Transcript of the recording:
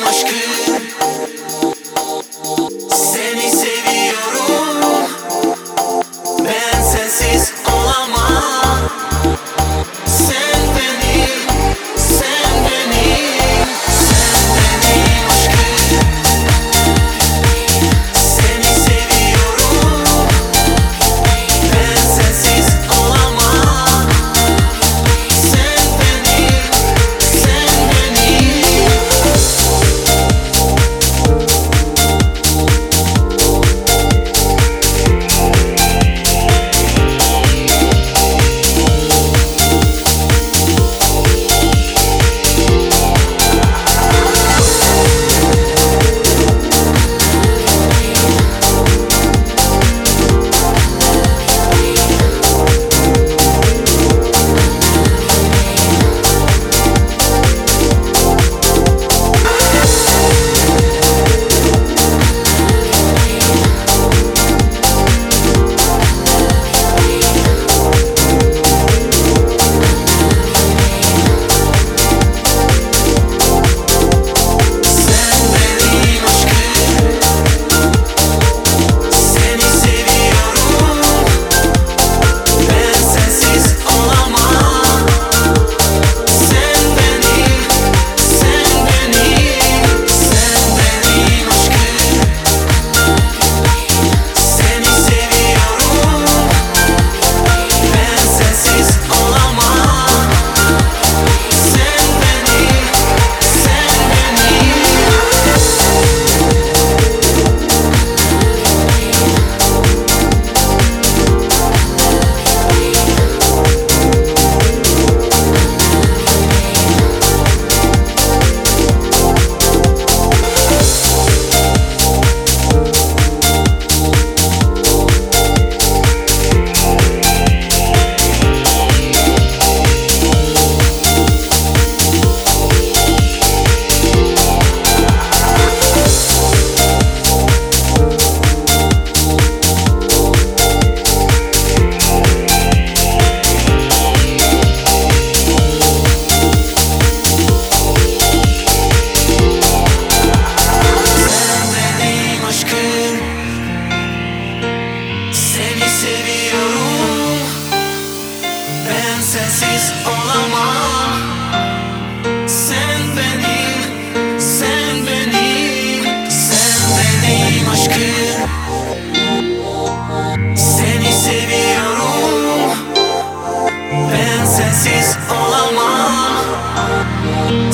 aşkım, seni seviyorum. Ben sensiz olamam. Sen benim, sen benim, sen benim aşkım. Seni seviyorum. Ben sensiz olamam. Sen benim, sen benim. Seni seviyorum. Ben sensiz olamam. Sen benim, sen benim, sen benim aşkım. Seni seviyorum. Ben sensiz olamam.